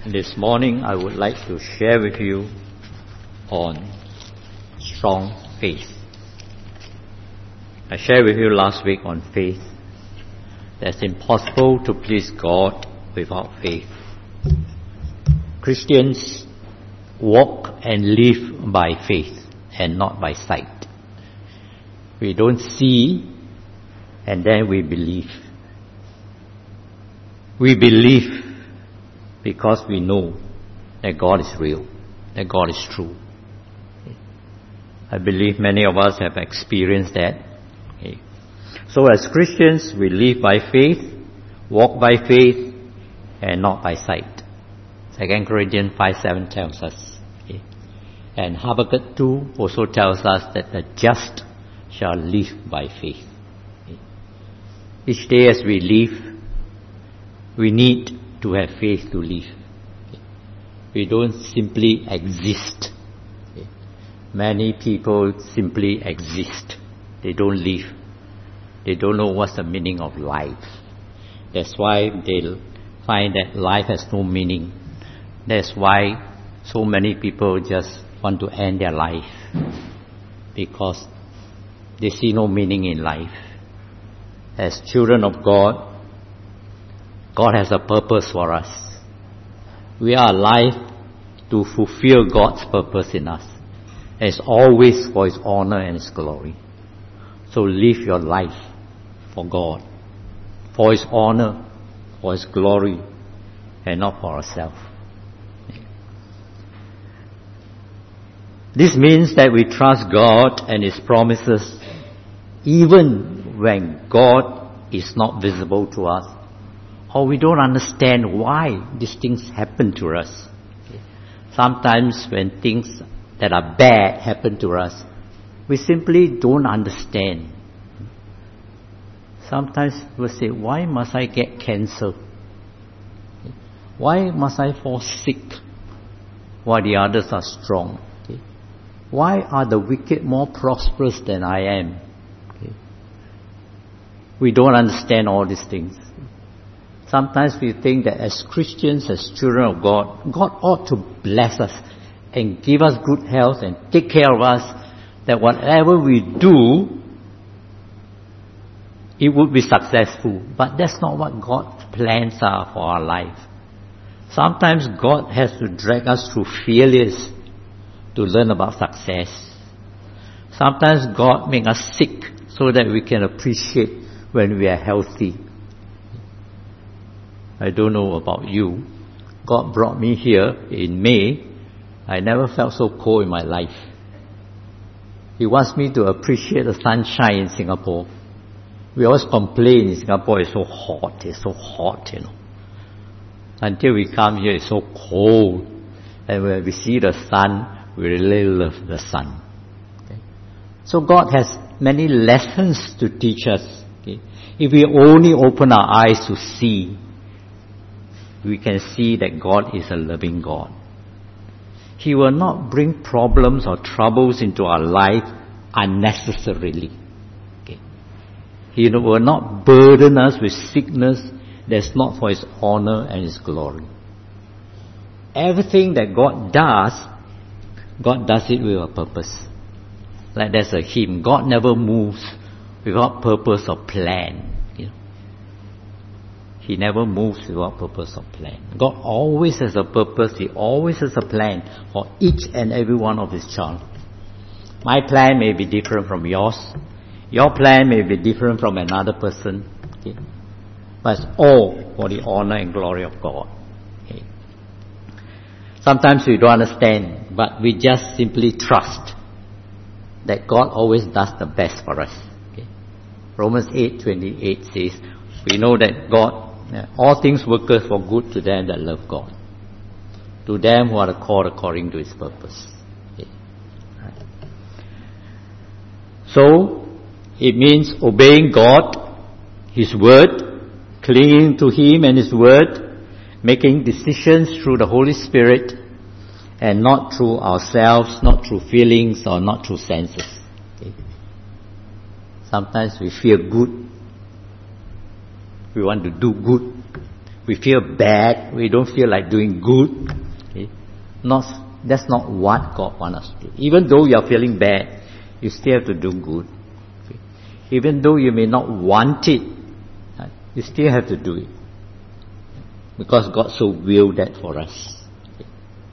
This morning I would like to share with you on strong faith. I shared with you last week on faith. That it's impossible to please God without faith. Christians walk and live by faith and not by sight. We don't see and then we believe. We believe because we know that God is real, that God is true. I believe many of us have experienced that. So as Christians, we live by faith, walk by faith, and not by sight. 2 Corinthians 5:7 tells us. And Habakkuk 2 also tells us that the just shall live by faith. Each day as we live, we need to have faith to live. We don't simply exist. Many people simply exist. They don't live. They don't know what's the meaning of life. That's why they find that life has no meaning. That's why so many people just want to end their life, because they see no meaning in life. As children of God, God has a purpose for us. We are alive to fulfill God's purpose in us. And it's always for His honor and His glory. So live your life for God, for His honor, for His glory, and not for ourselves. This means that we trust God and His promises even when God is not visible to us, or we don't understand why these things happen to us. Sometimes when things that are bad happen to us, we simply don't understand. Sometimes we say, why must I get cancer? Why must I fall sick while the others are strong? Why are the wicked more prosperous than I am? We don't understand all these things. Sometimes we think that as Christians, as children of God, God ought to bless us and give us good health and take care of us, that whatever we do, it would be successful. But that's not what God's plans are for our life. Sometimes God has to drag us through failures to learn about success. Sometimes God makes us sick so that we can appreciate when we are healthy. I don't know about you. God brought me here in May. I never felt so cold in my life. He wants me to appreciate the sunshine in Singapore. We always complain in Singapore, it's so hot, Until we come here, it's so cold. And when we see the sun, we really love the sun. Okay? So God has many lessons to teach us. Okay? If we only open our eyes to see, we can see that God is a loving God. He will not bring problems or troubles into our life unnecessarily. Okay? He will not burden us with sickness that's not for His honor and His glory. Everything that God does it with a purpose. Like there's a hymn, God never moves without purpose or plan. He never moves without purpose or plan. God always has a purpose. He always has a plan for each and every one of His child. My plan may be different from yours. Your plan may be different from another person. Okay? But it's all for the honor and glory of God. Okay? Sometimes we don't understand, but we just simply trust that God always does the best for us. Okay? Romans 8:28 says, we know that God, all things work for good to them that love God, to them who are called according to His purpose. Okay. Right. So, it means obeying God, His word, clinging to Him and His word, making decisions through the Holy Spirit, and not through ourselves, not through feelings, or not through senses. Okay. Sometimes we feel good. We want to do good. we feel bad, we don't feel like doing good. Okay? That's not what God wants us to do. Even though you are feeling bad, you still have to do good. Okay? Even though you may not want it, you still have to do it. Because God so willed that for us. Okay?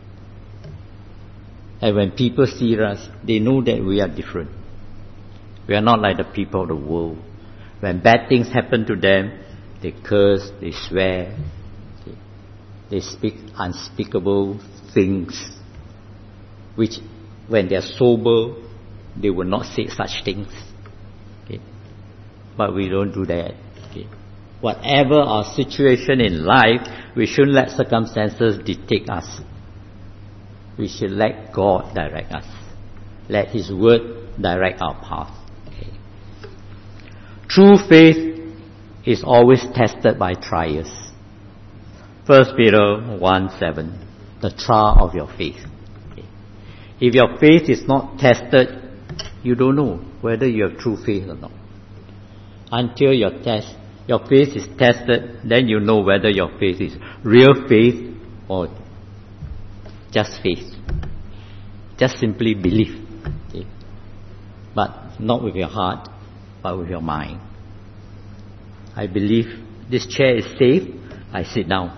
And when people see us, they know that we are different. We are not like the people of the world. When bad things happen to them, they curse, they swear, okay? They speak unspeakable things, which when they are sober, they will not say such things. Okay? But we don't do that. Okay? Whatever our situation in life, we shouldn't let circumstances dictate us. We should let God direct us. Let His Word direct our path. Okay? True faith is always tested by trials. 1 Peter 1:7, the trial of your faith. Okay. If your faith is not tested, you don't know whether you have true faith or not. Until your faith is tested, then you know whether your faith is real faith or just faith. Just simply belief. Okay. But not with your heart, but with your mind. I believe this chair is safe, I sit down.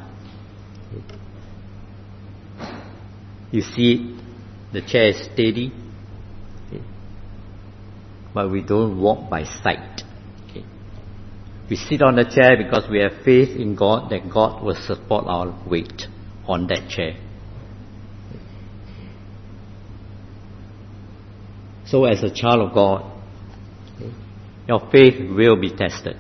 You see it, the chair is steady, okay? But we don't walk by sight. Okay? We sit on the chair because we have faith in God that God will support our weight on that chair. So as a child of God, okay, your faith will be tested.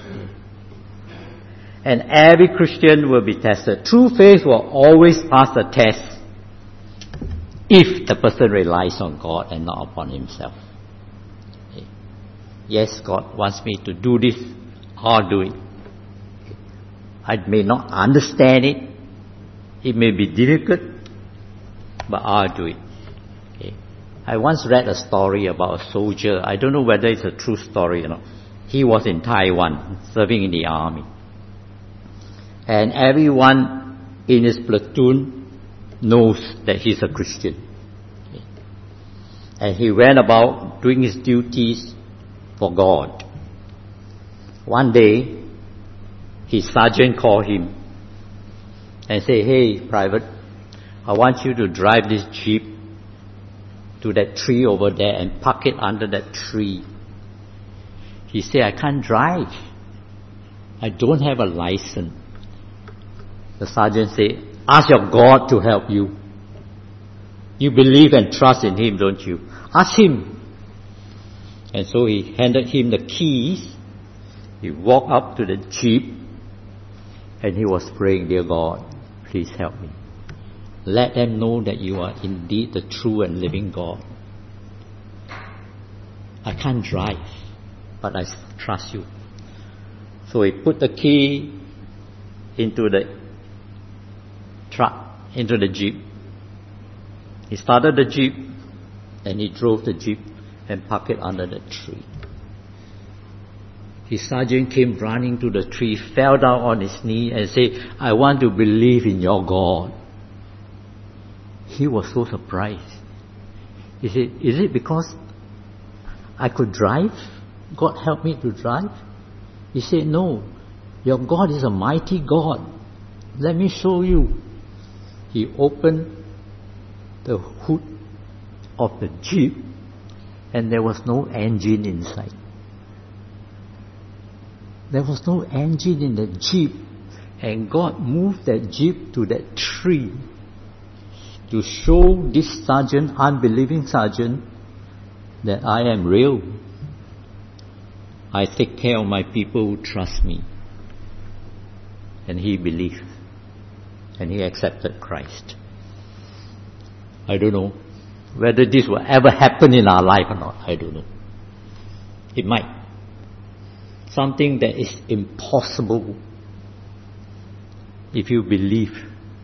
And every Christian will be tested. True faith will always pass the test if the person relies on God and not upon himself. Okay. Yes, God wants me to do this, I'll do it. Okay. I may not understand it. It may be difficult, but I'll do it. Okay. I once read a story about a soldier. I don't know whether it's a true story or not. He was in Taiwan, serving in the army. And everyone in his platoon knows that he's a Christian. Okay. And he went about doing his duties for God. One day, his sergeant called him and said, "Hey, private, I want you to drive this jeep to that tree over there and park it under that tree." He said, "I can't drive. I don't have a license." The sergeant said, "Ask your God to help you. You believe and trust in Him, don't you? Ask Him." And so he handed him the keys. He walked up to the jeep and he was praying, "Dear God, please help me. Let them know that you are indeed the true and living God. I can't drive, but I trust you." So he put the key into the truck, into the jeep. He started the jeep and he drove the jeep and parked it under the tree. His sergeant came running to the tree, fell down on his knee and said, "I want to believe in your God." He was so surprised. He said, "Is it because I could drive? God helped me to drive?" He said, "No, your God is a mighty God. Let me show you." He opened the hood of the jeep and there was no engine inside. There was no engine in the jeep, and God moved that jeep to that tree to show this sergeant, unbelieving sergeant, that I am real. I take care of my people who trust me. And he believed. And he accepted Christ. I don't know whether this will ever happen in our life or not. I don't know. It might. Something that is impossible, if you believe,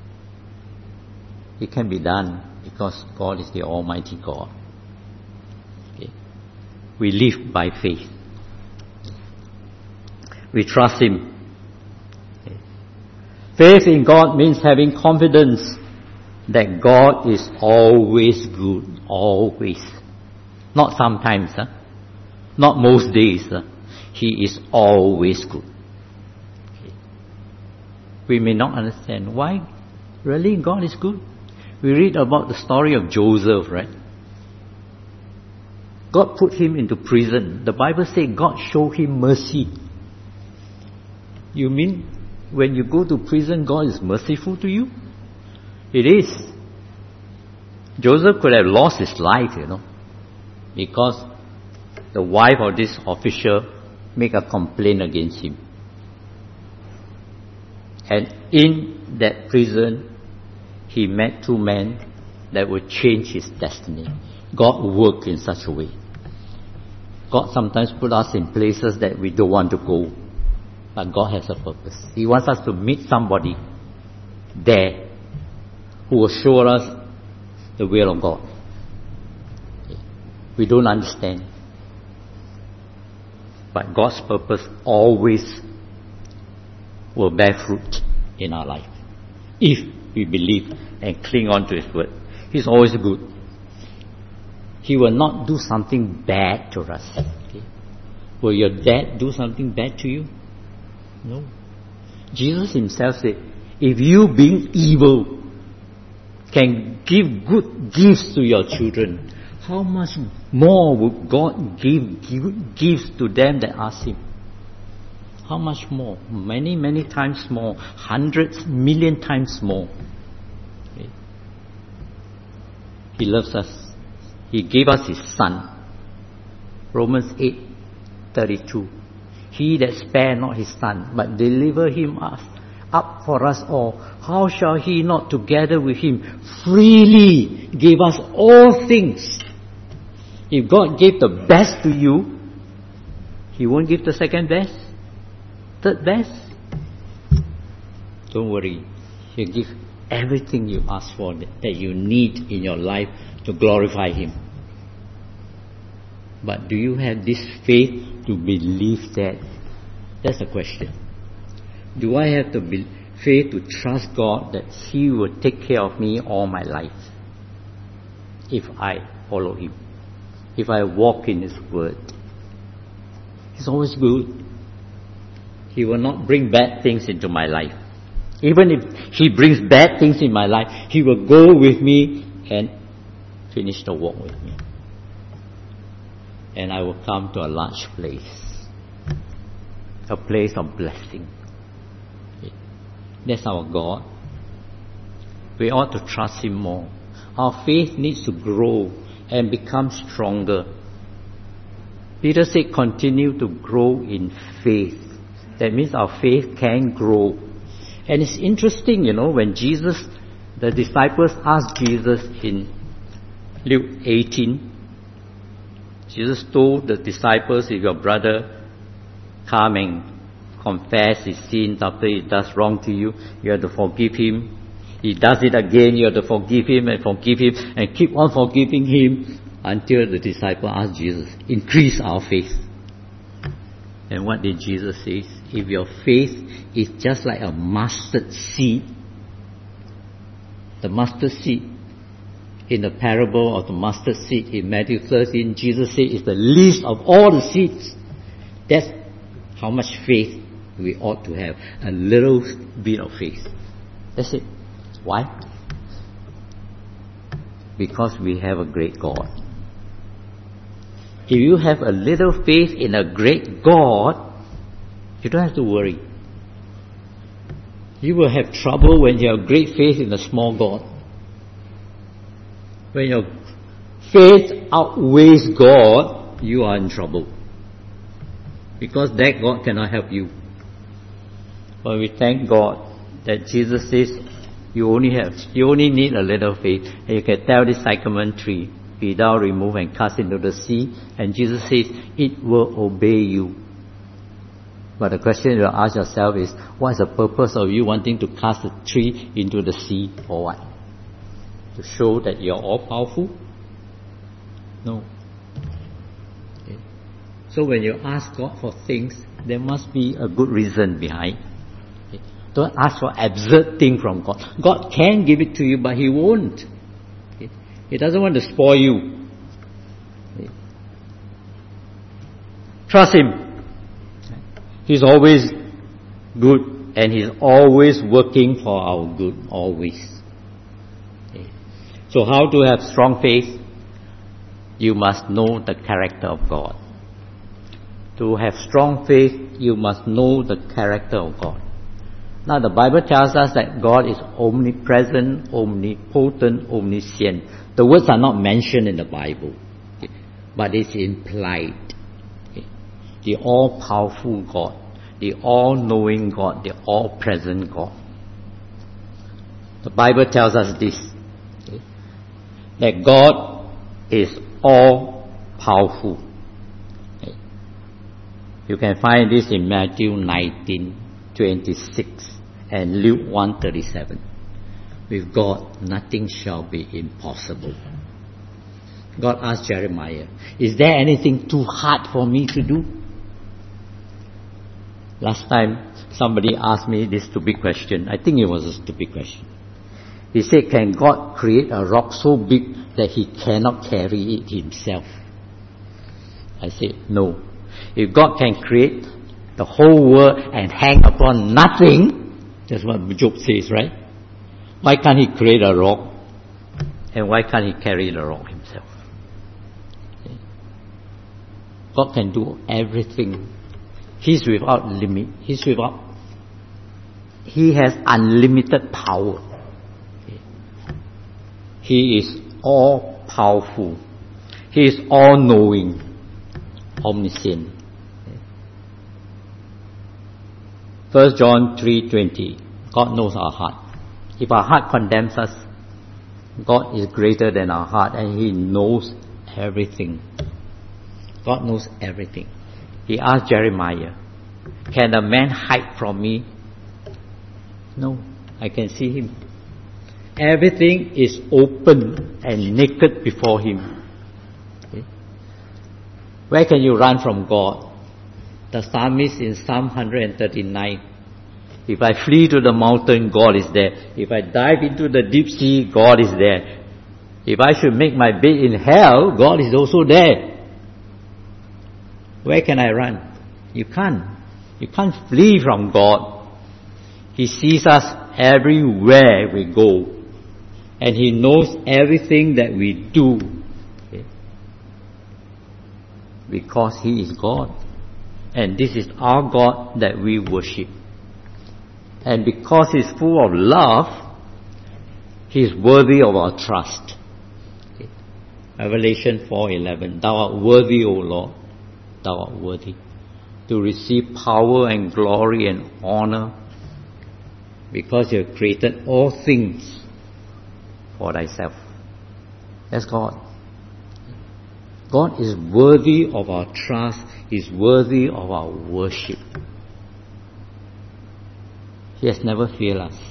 it can be done because God is the Almighty God. Okay. We live by faith. We trust Him. Okay. Faith in God means having confidence that God is always good, always. Not sometimes, not most days. He is always good. We may not understand why really God is good. We read about the story of Joseph, right? God put him into prison. The Bible says God showed him mercy. You mean when you go to prison, God is merciful to you? It is. Joseph could have lost his life, because the wife of this official made a complaint against him. And in that prison, he met two men that would change his destiny. God works in such a way. God sometimes put us in places that we don't want to go. But God has a purpose. He wants us to meet somebody there who will show us the will of God. We don't understand. But God's purpose always will bear fruit in our life. If we believe and cling on to His word. He's always good. He will not do something bad to us. Okay? Will your dad do something bad to you? No. Jesus Himself said, if you being evil can give good gifts to your children, how much more would God give gifts to them that ask Him? How much more? Many, many times more. Hundreds, million times more. Okay. He loves us. He gave us His Son. Romans 8:32. He that spared not His Son, but delivered Him up for us all, how shall He not together with Him freely give us all things? If God gave the best to you, He won't give the second best, third best. Don't worry. He'll give everything you ask for that you need in your life to glorify Him. But do you have this faith to believe that? That's the question. Do I have the faith to trust God that He will take care of me all my life if I follow Him, if I walk in His word? He's always good. He will not bring bad things into my life. Even if He brings bad things in my life, He will go with me and finish the walk with me. And I will come to a large place, a place of blessing. That's our God. We ought to trust Him more. Our faith needs to grow and become stronger. Peter said, continue to grow in faith. That means our faith can grow. And it's interesting, when the disciples asked Jesus in Luke 18, Jesus told the disciples, if your brother come and confess his sins after he does wrong to you, you have to forgive him. He does it again, you have to forgive him and keep on forgiving him until the disciple asked Jesus, increase our faith. And what did Jesus say? If your faith is just like a mustard seed, the mustard seed in the parable of the mustard seed in Matthew 13, Jesus said it's the least of all the seeds. That's how much faith we ought to have. A little bit of faith. That's it. Why? Because we have a great God. If you have a little faith in a great God, you don't have to worry. You will have trouble when you have great faith in a small God. When your faith outweighs God, you are in trouble. Because that God cannot help you. But we thank God that Jesus says, you only need a little faith. And you can tell this sycamore tree, be thou removed and cast into the sea. And Jesus says, it will obey you. But the question you ask yourself is, what is the purpose of you wanting to cast the tree into the sea for what? To show that you're all powerful? No. Okay. So when you ask God for things, there must be a good reason behind. Okay. Don't ask for absurd thing from God. God can give it to you, but He won't. He doesn't want to spoil you. Trust Him. He's always good, and He's always working for our good, always. So how to have strong faith? You must know the character of God. To have strong faith, you must know the character of God. Now the Bible tells us that God is omnipresent, omnipotent, omniscient. The words are not mentioned in the Bible, but it's implied. The all-powerful God, the all-knowing God, the all-present God. The Bible tells us this, that God is all-powerful. You can find this in Matthew 19:26 and Luke 1:37. With God, nothing shall be impossible. God asked Jeremiah, is there anything too hard for me to do? Last time, somebody asked me this stupid question. I think it was a stupid question. He said, can God create a rock so big that He cannot carry it Himself? I said, no. If God can create the whole world and hang upon nothing, that's what Job says, right? Why can't He create a rock? And why can't He carry the rock Himself? God can do everything. He's without limit. He has unlimited power. He is all powerful. He is all knowing, omniscient. 1 John 3:20. God knows our heart. If our heart condemns us, God is greater than our heart, and He knows everything. God knows everything. He asked Jeremiah, can a man hide from me? No, I can see him. Everything is open and naked before Him. Okay? Where can you run from God? The psalmist in Psalm 139, if I flee to the mountain, God is there. If I dive into the deep sea, God is there. If I should make my bed in hell, God is also there. Where can I run? You can't. You can't flee from God. He sees us everywhere we go. And He knows everything that we do. Okay? Because He is God. And this is our God that we worship. And because He's full of love, He is worthy of our trust. Okay? Revelation 4:11. Thou art worthy, O Lord. Thou art worthy to receive power and glory and honor, because You have created all things for Thyself. That's God. God is worthy of our trust. He's worthy of our worship. He has never failed us.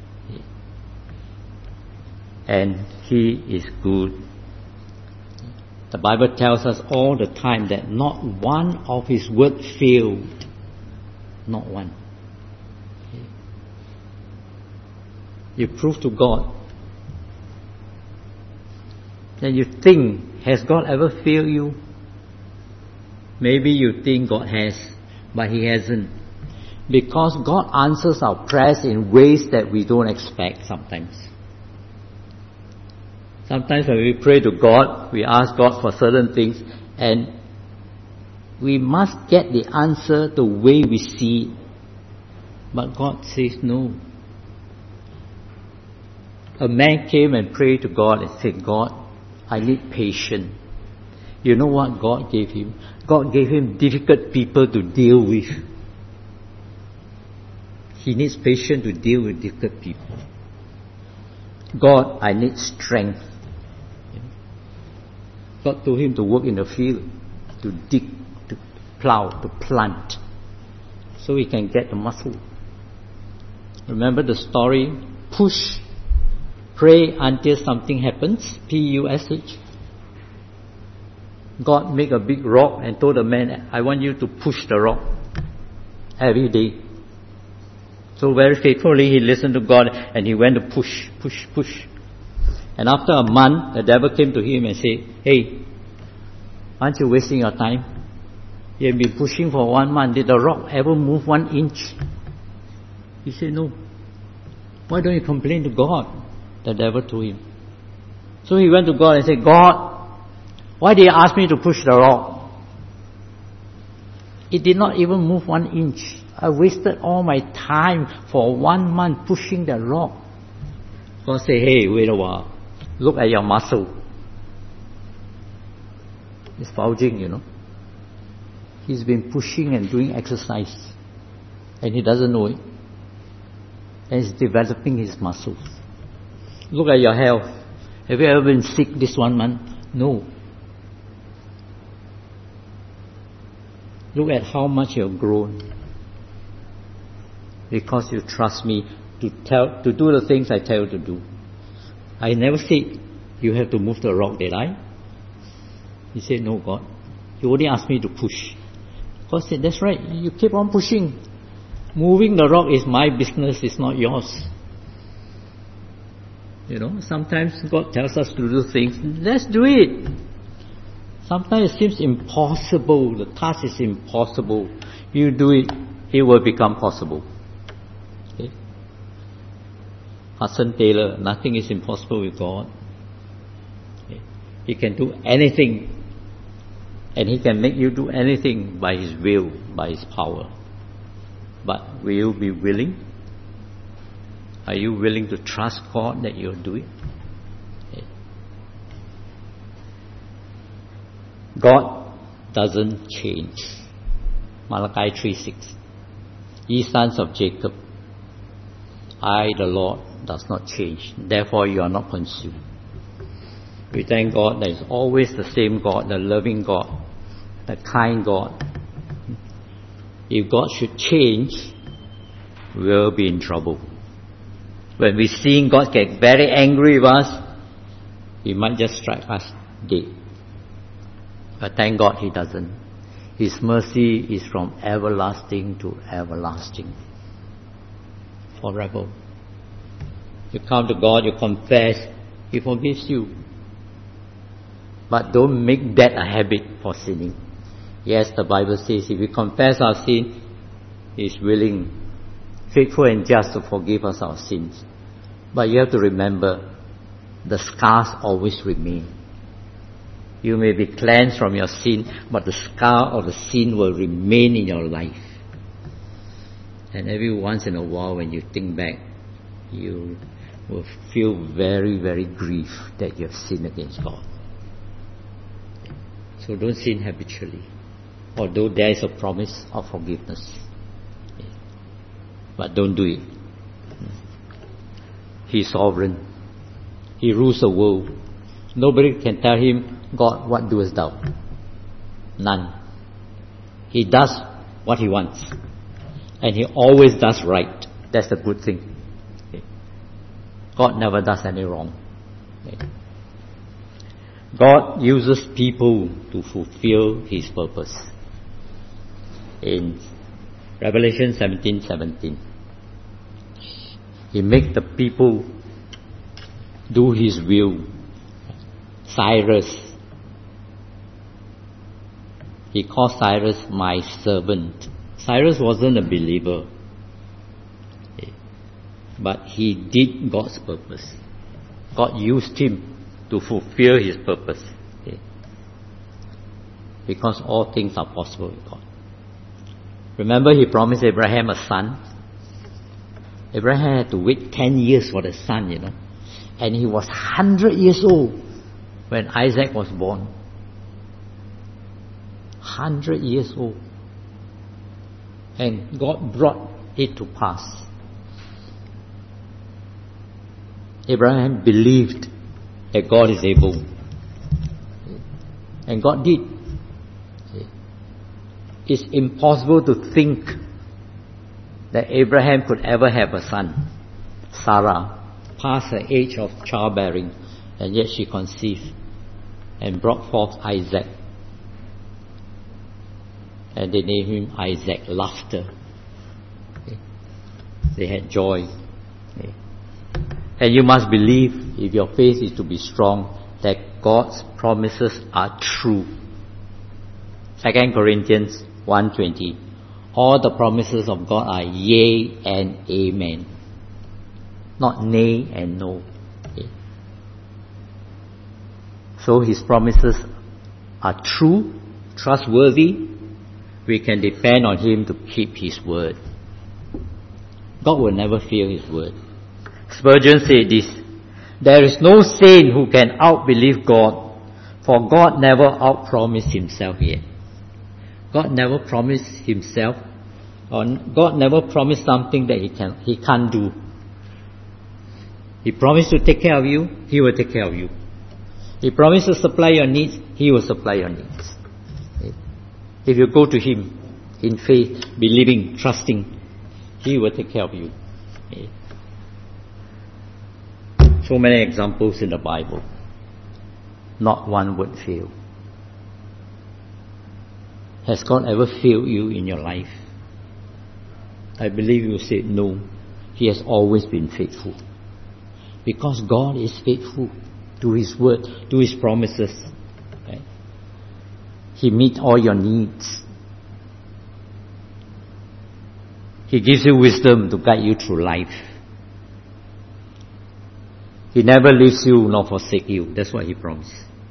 And He is good. The Bible tells us all the time that not one of His words failed. Not one. You prove to God. Then you think, has God ever failed you? Maybe you think God has, but He hasn't. Because God answers our prayers in ways that we don't expect sometimes. Sometimes when we pray to God, we ask God for certain things, and we must get the answer the way we see it. But God says no. A man came and prayed to God and said, God, I need patience. You know what God gave him? God gave him difficult people to deal with. He needs patience to deal with difficult people. God, I need strength. God told him to work in the field, to dig, to plow, to plant, so he can get the muscle. Remember the story? Push, pray until something happens. P-U-S-H. God made a big rock and told the man, I want you to push the rock every day. So very faithfully he listened to God and he went to push. And after a month, the devil came to him and said, "Hey, aren't you wasting your time? You have been pushing for 1 month. Did the rock ever move 1 inch?" He said, "No." "Why don't you complain to God?" the devil told him. So he went to God and said, "God, why did you ask me to push the rock? It did not even move 1 inch. I wasted all my time for 1 month pushing the rock." God said, "Hey, wait a while. Look at your muscle. It's bulging, you know. He's been pushing and doing exercise. And he doesn't know it. And he's developing his muscles. Look at your health. Have you ever been sick this 1 month? No. Look at how much you have grown. Because you trust me to do the things I tell you to do. I never said you have to move the rock, did I?" He said, "No, God. You only asked me to push." God said, "That's right. You keep on pushing. Moving the rock is my business, it's not yours." You know, sometimes God tells us to do things. Let's do it. Sometimes it seems impossible. The task is impossible. You do it, it will become possible. Okay? Hudson Taylor, nothing is impossible with God. Okay? He can do anything. And He can make you do anything by His will, by His power. But will you be willing? Are you willing to trust God that you'll do it? Okay. God doesn't change. Malachi 3:6. Ye sons of Jacob, I, the Lord, does not change. Therefore you are not consumed. We thank God that is always the same God, the loving God, the kind God. If God should change, we'll be in trouble. When we see God get very angry with us, He might just strike us dead. But thank God He doesn't. His mercy is from everlasting to everlasting. Forever. You come to God, you confess, He forgives you. But don't make that a habit for sinning. Yes, the Bible says if we confess our sin, He is willing, faithful and just to forgive us our sins. But you have to remember, the scars always remain. You may be cleansed from your sin, but the scar of the sin will remain in your life. And every once in a while when you think back, you will feel very, very grieved that you have sinned against God. So don't sin habitually, although there is a promise of forgiveness. But don't do it. He's sovereign. He rules the world. Nobody can tell Him, God, what doest thou? None. He does what He wants. And He always does right. That's the good thing. Okay. God never does any wrong. Okay. God uses people to fulfill His purpose. In Revelation 17:17, He makes the people do His will. Cyrus, He called Cyrus my servant. Cyrus wasn't a believer, but he did God's purpose. God used him to fulfill His purpose. Because all things are possible with God. Remember He promised Abraham a son. Abraham had to wait 10 years for the son, you know. And he was 100 years old when Isaac was born. 100 years old. And God brought it to pass. Abraham believed that God is able. And God did. It's impossible to think that Abraham could ever have a son. Sarah, past the age of childbearing, and yet she conceived and brought forth Isaac. And they named him Isaac, laughter. Okay. They had joy. And you must believe, if your faith is to be strong, that God's promises are true. 2 Corinthians 1:20. All the promises of God are yea and amen. Not nay and no. So His promises are true, trustworthy. We can depend on Him to keep His word. God will never fail His word. Spurgeon said this: there is no saint who can outbelieve God, for God never outpromised Himself yet. God never promised Himself, or God never promised something that He can't do. He promised to take care of you, He will take care of you. He promised to supply your needs, He will supply your needs. If you go to Him in faith, believing, trusting, He will take care of you. So many examples in the Bible. Not one would fail. Has God ever failed you in your life? I believe you said no. He has always been faithful. Because God is faithful to His word, to His promises. Right? He meets all your needs. He gives you wisdom to guide you through life. He never leaves you nor forsake you. That's what He promised.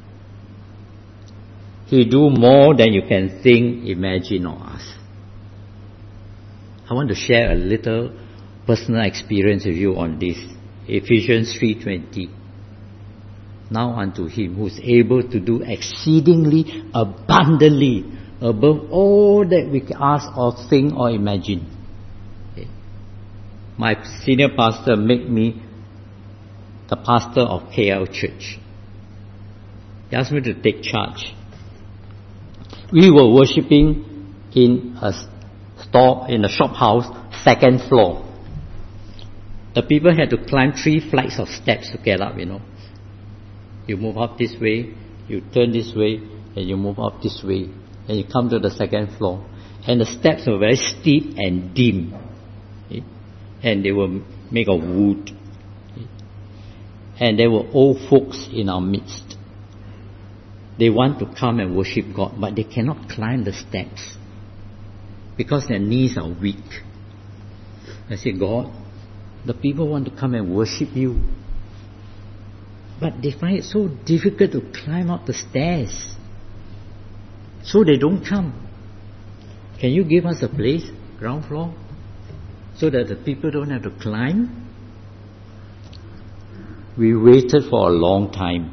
He do more than you can think, imagine or ask. I want to share a little personal experience with you on this. Ephesians 3:20. Now unto Him who is able to do exceedingly abundantly above all that we can ask or think or imagine. Okay. My senior pastor made me the pastor of KL Church. He asked me to take charge. We were worshipping in a store, in a shop house, 2nd floor. The people had to climb 3 flights of steps to get up, You move up this way, you turn this way, and you move up this way. And you come to the 2nd floor. And the steps were very steep and dim. And they were made of wood. And there were old folks in our midst. They want to come and worship God, but they cannot climb the steps because their knees are weak. I said, God, the people want to come and worship you, but they find it so difficult to climb up the stairs, so they don't come. Can you give us a place, ground floor, so that the people don't have to climb? We waited for a long time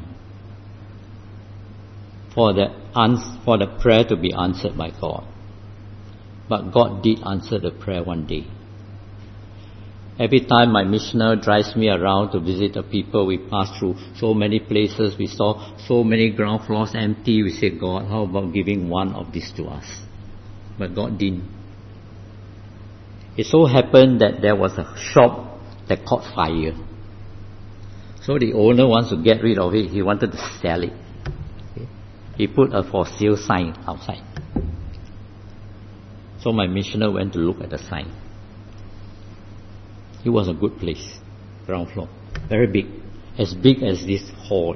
for the prayer to be answered by God. But God did answer the prayer one day. Every time my missioner drives me around to visit the people, we pass through so many places, we saw so many ground floors empty. We said, God, how about giving one of these to us? But God didn't. It so happened that there was a shop that caught fire. So the owner wants to get rid of it. He wanted to sell it. He put a for sale sign outside. So my missioner went to look at the sign. It was a good place, ground floor, very big, as big as this hall.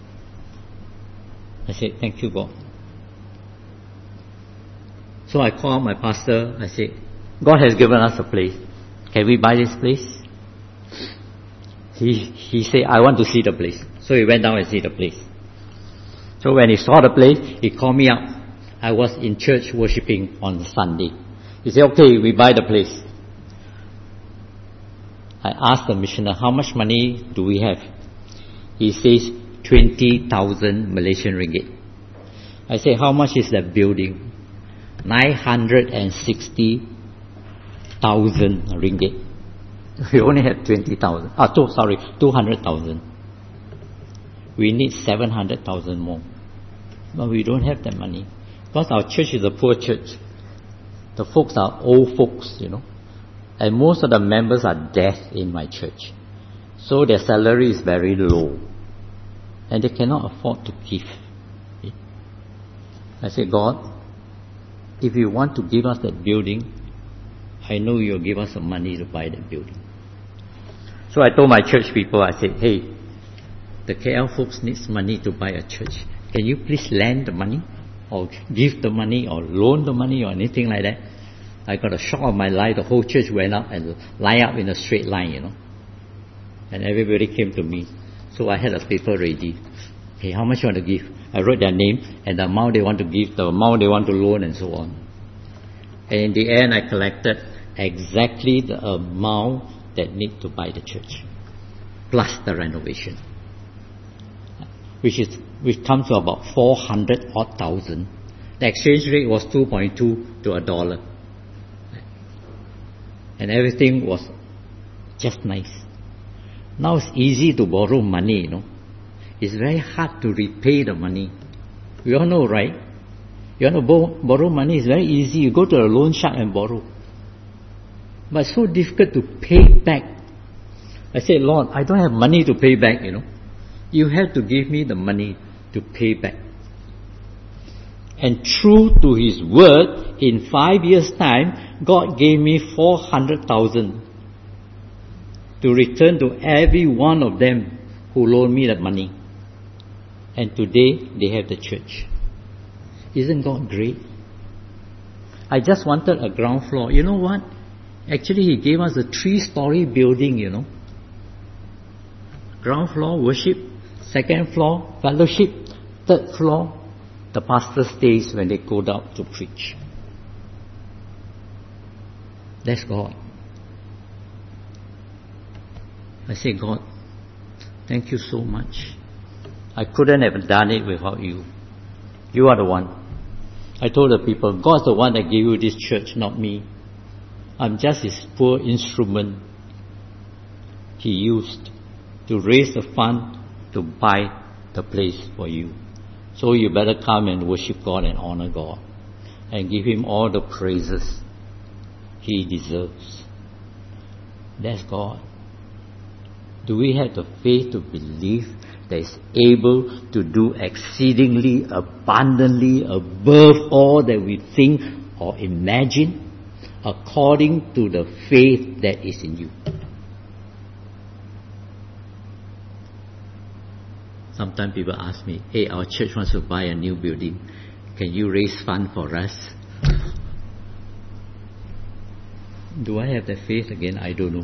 I said, thank you, God. So I called my pastor. I said, God has given us a place. Can we buy this place? He said, I want to see the place. So he went down and see the place. So when he saw the place, he called me up. I was in church worshipping on Sunday. He said, okay, we buy the place. I asked the missioner, how much money do we have? He says, 20,000 Malaysian ringgit. I said, how much is that building? 960,000 ringgit. We only have 200,000. We need 700,000 more. But we don't have that money. Because our church is a poor church. The folks are old folks, And most of the members are deaf in my church. So their salary is very low. And they cannot afford to give. I said, God, if you want to give us that building, I know you'll give us some money to buy that building. So I told my church people, I said, hey, the KL folks needs money to buy a church. Can you please lend the money or give the money or loan the money or anything like that? I got a shock of my life. The whole church went up and lined up in a straight line, And everybody came to me. So I had a paper ready. Hey, how much you want to give? I wrote their name and the amount they want to give, the amount they want to loan and so on. And in the end, I collected exactly the amount that need to buy the church, plus the renovation, which comes to about 400,000. The exchange rate was 2.2 to $1. And everything was just nice. Now it's easy to borrow money, It's very hard to repay the money. We all know, right? You want to borrow money, it's very easy. You go to a loan shark and borrow. But it's so difficult to pay back. I said, Lord, I don't have money to pay back, You have to give me the money to pay back. And true to His word, in 5 years' time, God gave me 400,000 to return to every one of them who loaned me that money. And today, they have the church. Isn't God great? I just wanted a ground floor. You know what? Actually, He gave us a 3-story building, Ground floor, worship. Second floor, fellowship. Third floor, the pastor stays when they go down to preach. That's God. I say, God, thank you so much. I couldn't have done it without you. You are the one. I told the people, God's the one that gave you this church, not me. I'm just His poor instrument He used to raise the fund to buy the place for you. So you better come and worship God and honor God and give Him all the praises He deserves. That's God. Do we have the faith to believe that is able to do exceedingly abundantly above all that we think or imagine, according to the faith that is in you? Sometimes people ask me, hey, our church wants to buy a new building. Can you raise funds for us? Do I have that faith again? I don't know.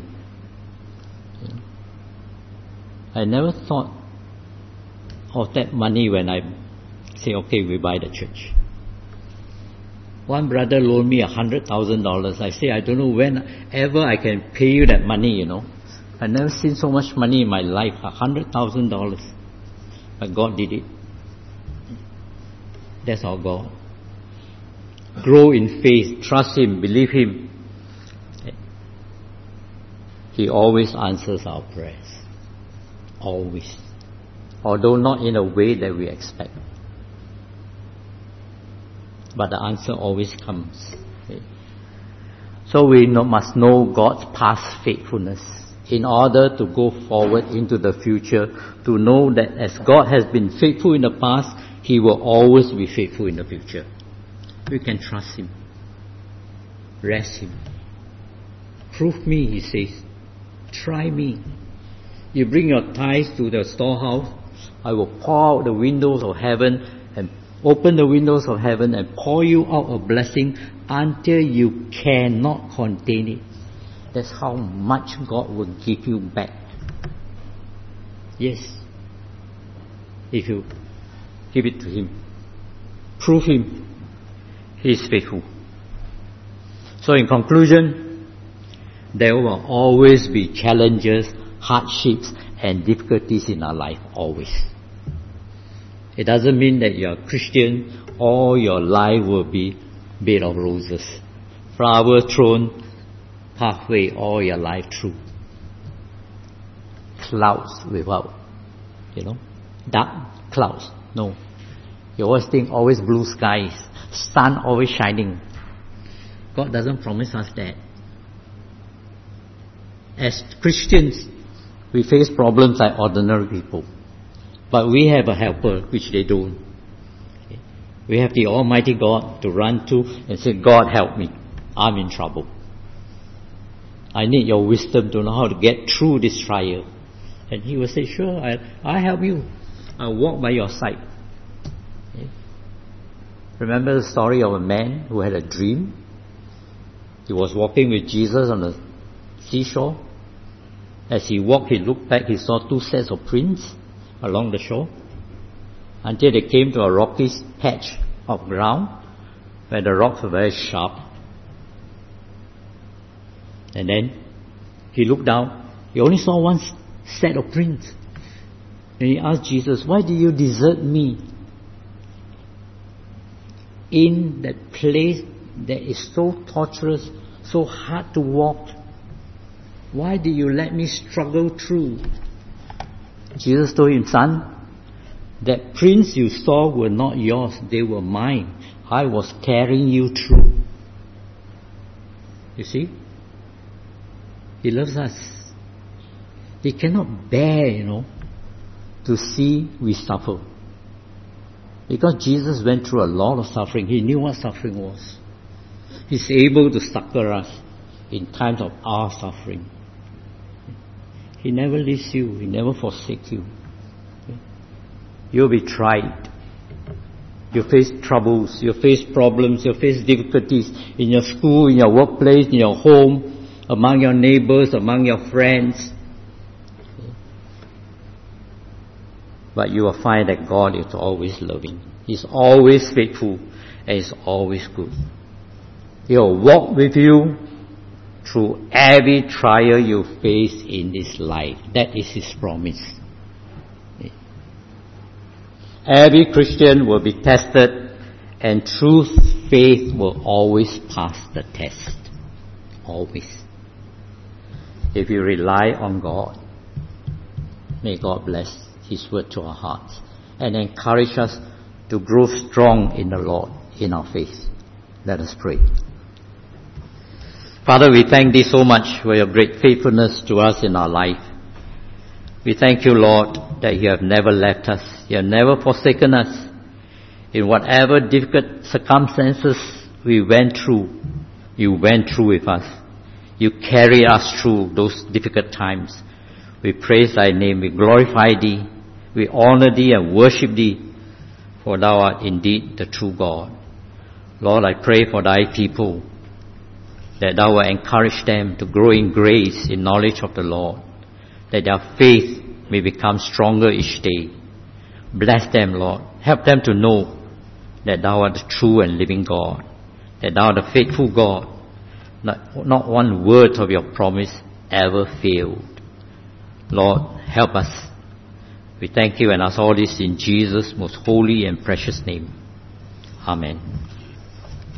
I never thought of that money when I say, okay, we buy the church. One brother loaned me $100,000. I say, I don't know whenever I can pay you that money, I've never seen so much money in my life, $100,000. But God did it. That's our God. Grow in faith, trust Him, believe Him. He always answers our prayers. Always. Although not in a way that we expect. But the answer always comes. So we must know God's past faithfulness in order to go forward into the future, to know that as God has been faithful in the past, He will always be faithful in the future. We can trust Him. Rest Him. Prove me, He says. Try me. You bring your tithes to the storehouse, I will pour out the windows of heaven and open the windows of heaven and pour you out a blessing until you cannot contain it. That's how much God will give you back. Yes. If you give it to Him. Prove Him. He is faithful. So in conclusion, there will always be challenges, hardships and difficulties in our life, always. It doesn't mean that you are a Christian, all your life will be bed of roses. Flower thrown pathway all your life through. Clouds without, dark clouds. No. You always think always blue skies, sun always shining. God doesn't promise us that. As Christians, we face problems like ordinary people. But we have a helper, which they don't. We have the Almighty God to run to and say, God help me, I'm in trouble. I need your wisdom to know how to get through this trial. And he will say, sure, I'll help you. I'll walk by your side. Okay. Remember the story of a man who had a dream? He was walking with Jesus on the seashore. As he walked, he looked back, he saw 2 sets of prints along the shore, until they came to a rocky patch of ground where the rocks were very sharp. And then he looked down, he only saw 1 set of prints. And he asked Jesus, why did you desert me in that place that is so torturous, so hard to walk? Why did you let me struggle through? Jesus told him, son, that prints you saw were not yours, they were mine. I was carrying you through. You see? He loves us. He cannot bear, to see we suffer. Because Jesus went through a lot of suffering. He knew what suffering was. He's able to succor us in times of our suffering. He never leaves you. He never forsakes you. You'll be tried. You face troubles. You face problems. You face difficulties in your school, in your workplace, in your home, among your neighbors, among your friends. But you will find that God is always loving. He's always faithful and He's always good. He will walk with you through every trial you face in this life. That is His promise. Every Christian will be tested, and true faith will always pass the test. Always. If you rely on God, may God bless His word to our hearts and encourage us to grow strong in the Lord, in our faith. Let us pray. Father, we thank Thee so much for Your great faithfulness to us in our life. We thank You, Lord, that You have never left us. You have never forsaken us. In whatever difficult circumstances we went through, You went through with us. You carry us through those difficult times. We praise Thy name. We glorify Thee. We honor Thee and worship Thee, for Thou art indeed the true God. Lord, I pray for Thy people, that Thou will encourage them to grow in grace, in knowledge of the Lord, that their faith may become stronger each day. Bless them, Lord. Help them to know that Thou art the true and living God, that Thou art the faithful God. Not one word of Your promise ever failed. Lord, help us. We thank You and ask all this in Jesus' most holy and precious name. Amen.